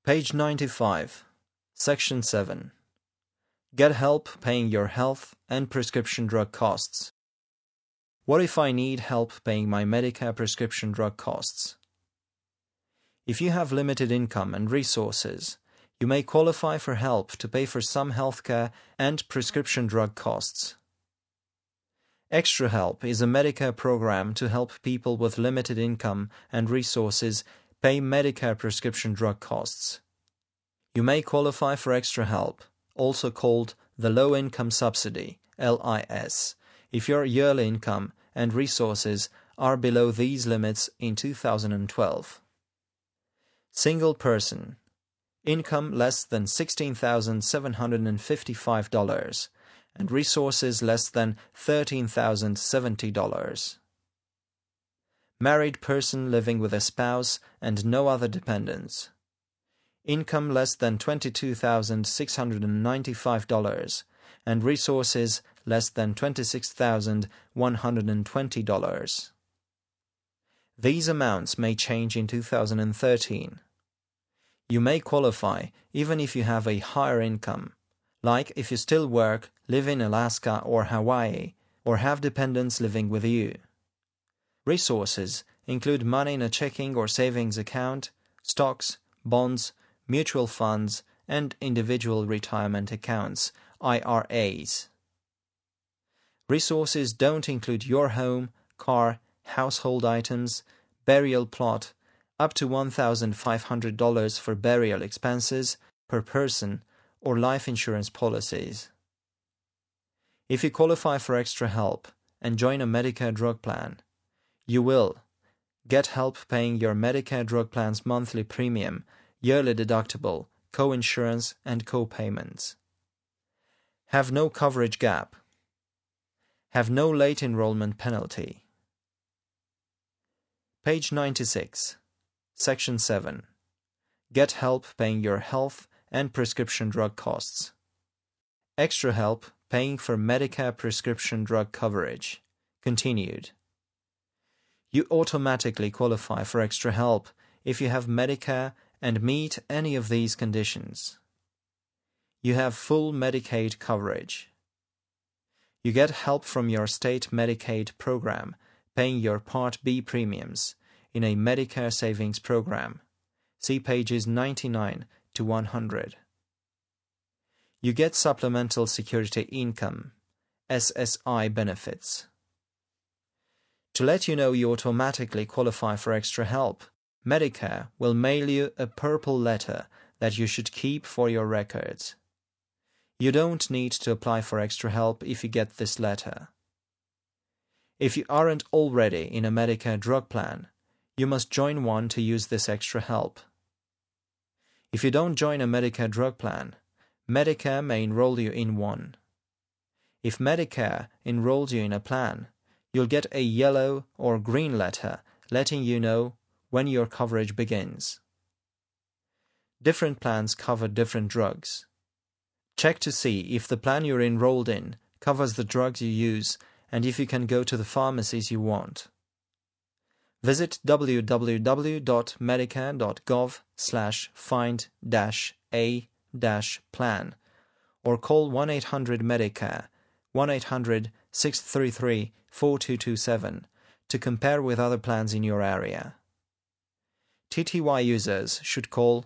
Page 95, Section 7. Get help paying your health and prescription drug costs. What if I need help paying my Medicare prescription drug costs? If you have limited income and resources, you may qualify for help to pay for some healthcare and prescription drug costs. Extra Help is a Medicare program to help people with limited income and resources pay Medicare prescription drug costs. You may qualify for Extra Help, also called the Low Income Subsidy, LIS, if your yearly income and resources are below these limits in 2012. Single person, income less than $16,755 and resources less than $13,070. Married person living with a spouse and no other dependents. Income less than $22,695 and resources less than $26,120. These amounts may change in 2013. You may qualify even if you have a higher income, like if you still work, live in Alaska or Hawaii, or have dependents living with you. Resources include money in a checking or savings account, stocks, bonds, mutual funds, and individual retirement accounts, IRAs. Resources don't include your home, car, household items, burial plot, up to $1,500 for burial expenses per person, or life insurance policies. If you qualify for Extra Help and join a Medicare drug plan, you will get help paying your Medicare drug plan's monthly premium, yearly deductible, co-insurance, and co-payments. Have no coverage gap. Have no late enrollment penalty. Page 96, Section 7. Get help paying your health and prescription drug costs. Extra Help paying for Medicare prescription drug coverage. Continued. You automatically qualify for Extra Help if you have Medicare and meet any of these conditions. You have full Medicaid coverage. You get help from your state Medicaid program paying your Part B premiums in a Medicare savings program. See pages 99 to 100. You get Supplemental Security Income, SSI benefits. To let you know you automatically qualify for Extra Help, Medicare will mail you a purple letter that you should keep for your records. You don't need to apply for Extra Help if you get this letter. If you aren't already in a Medicare drug plan, you must join one to use this Extra Help. If you don't join a Medicare drug plan, Medicare may enroll you in one. If Medicare enrolls you in a plan, you'll get a yellow or green letter letting you know when your coverage begins. Different plans cover different drugs. Check to see if the plan you're enrolled in covers the drugs you use and if you can go to the pharmacies you want. Visit www.medicare.gov/find-a-plan or call 1-800-MEDICARE, 1-800-633-4227 to compare with other plans in your area. TTY users should call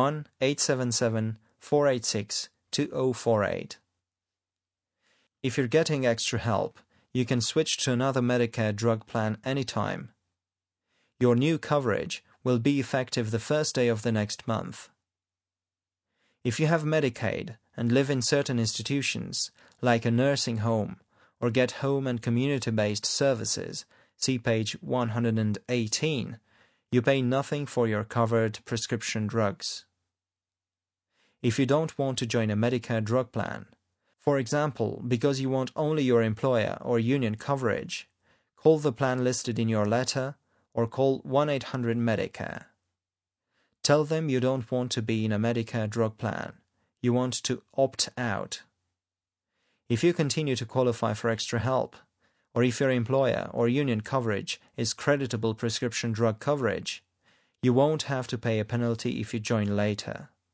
1-877-486-2048. If you're getting Extra Help, you can switch to another Medicare drug plan anytime. Your new coverage will be effective the first day of the next month. If you have Medicaid and live in certain institutions, like a nursing home, or get home and community-based services, see page 118, you pay nothing for your covered prescription drugs. If you don't want to join a Medicare drug plan, for example, because you want only your employer or union coverage, call the plan listed in your letter or call 1-800-MEDICARE. Tell them you don't want to be in a Medicare drug plan. You want to opt out. If you continue to qualify for Extra Help, or if your employer or union coverage is creditable prescription drug coverage, you won't have to pay a penalty if you join later.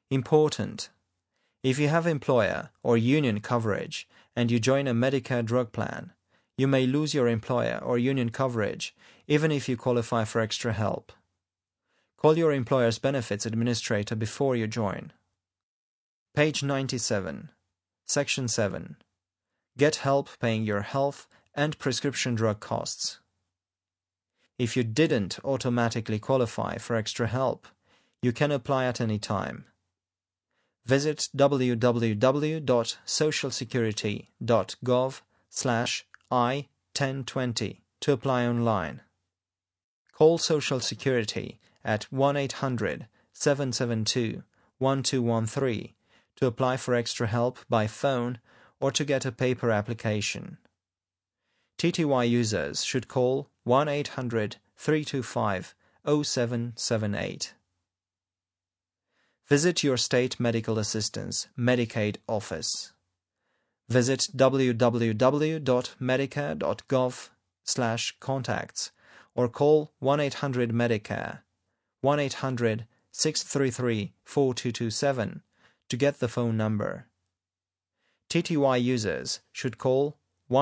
Important! If you have employer or union coverage and you join a Medicare drug plan, you may lose your employer or union coverage even if you qualify for extra help. Call your employer's benefits administrator before you join. Page 97, Section 7. Get help paying your health and prescription drug costs. If you didn't automatically qualify for extra help, you can apply at any time. Visit www.socialsecurity.gov/I-1020 to apply online. Call Social Security at 1-800-772-1213 to apply for extra help by phone or to get a paper application. TTY users should call 1-800-325-0778. Visit your state medical assistance Medicaid office. Visit www.medicare.gov/contacts or call 1-800-MEDICARE, 1-800-633-4227 to get the phone number. TTY users should call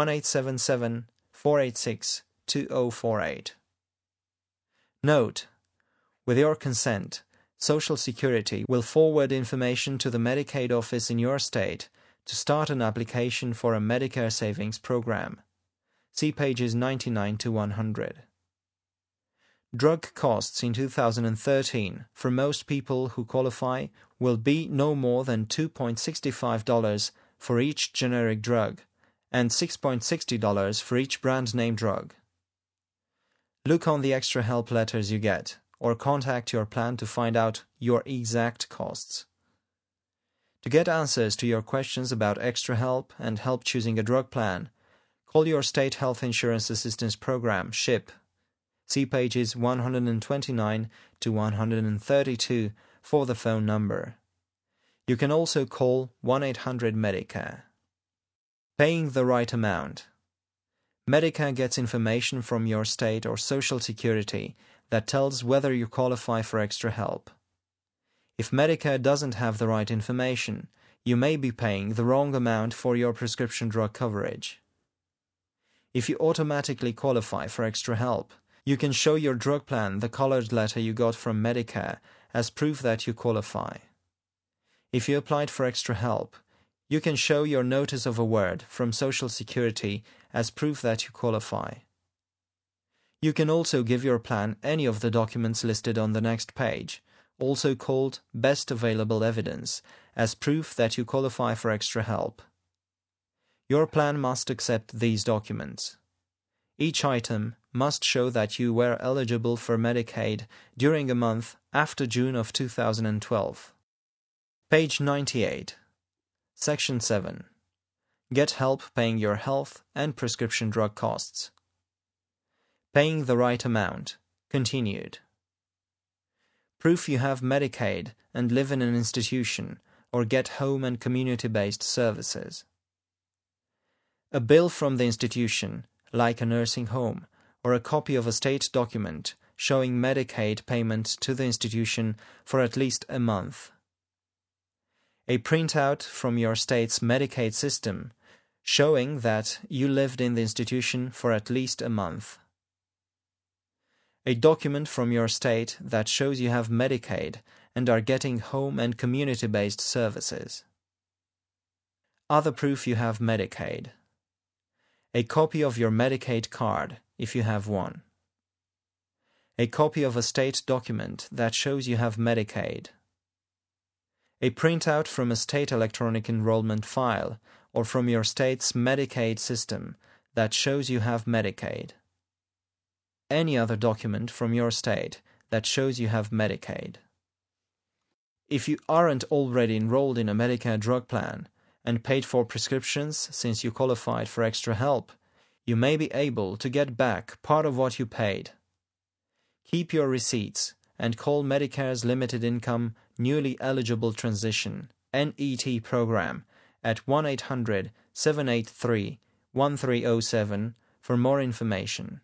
1-877-486-2048. Note: with your consent, Social Security will forward information to the Medicaid office in your state to start an application for a Medicare Savings Program. See pages 99 to 100. Drug costs in 2013 for most people who qualify will be no more than $2.65 for each generic drug and $6.60 for each brand name drug. Look on the extra help letters you get, or contact your plan to find out your exact costs. To get answers to your questions about extra help and help choosing a drug plan, call your State Health Insurance Assistance Program, SHIP. See pages 129 to 132 for the phone number. You can also call 1-800-MEDICARE. Paying the right amount. Medicare gets information from your state or Social Security that tells whether you qualify for extra help. If Medicare doesn't have the right information, you may be paying the wrong amount for your prescription drug coverage. If you automatically qualify for extra help, you can show your drug plan the colored letter you got from Medicare as proof that you qualify. If you applied for extra help, you can show your notice of award from Social Security as proof that you qualify. You can also give your plan any of the documents listed on the next page, also called Best Available Evidence, as proof that you qualify for extra help. Your plan must accept these documents. Each item must show that you were eligible for Medicaid during a month after June of 2012. Page 98. Section 7. Get help paying your health and prescription drug costs. Paying the right amount. Continued. Proof you have Medicaid and live in an institution or get home and community-based services. A bill from the institution, like a nursing home, or a copy of a state document showing Medicaid payment to the institution for at least a month. A printout from your state's Medicaid system showing that you lived in the institution for at least a month. A document from your state that shows you have Medicaid and are getting home and community-based services. Other proof you have Medicaid. A copy of your Medicaid card, if you have one. A copy of a state document that shows you have Medicaid. A printout from a state electronic enrollment file or from your state's Medicaid system that shows you have Medicaid. Any other document from your state that shows you have Medicaid. If you aren't already enrolled in a Medicare drug plan and paid for prescriptions since you qualified for extra help, you may be able to get back part of what you paid. Keep your receipts and call Medicare's Limited Income Newly Eligible Transition (NET) program at 1-800-783-1307 for more information.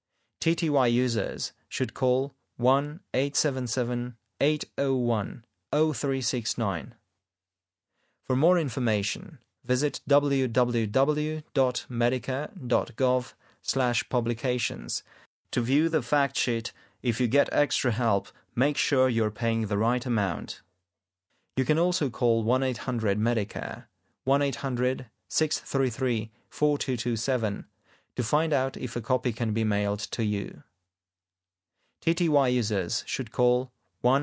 TTY users should call 1-877-801 0369. For more information, visit www.medicare.gov/publications to view the fact sheet. If you get extra help, make sure you're paying the right amount. You can also call 1-800-MEDICARE, 1-800-633-4227 to find out if a copy can be mailed to you. TTY users should call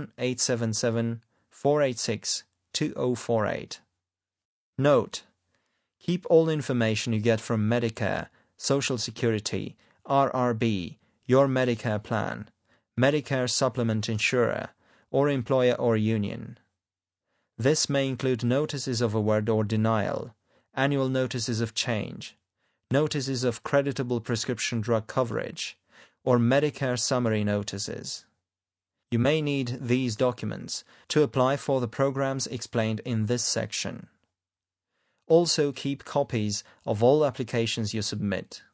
1-877-486-2048. Note: keep all information you get from Medicare, Social Security, RRB, your Medicare plan, Medicare supplement insurer, or employer or union. This may include notices of award or denial, annual notices of change, notices of creditable prescription drug coverage, or Medicare summary notices. You may need these documents to apply for the programs explained in this section. Also, keep copies of all applications you submit.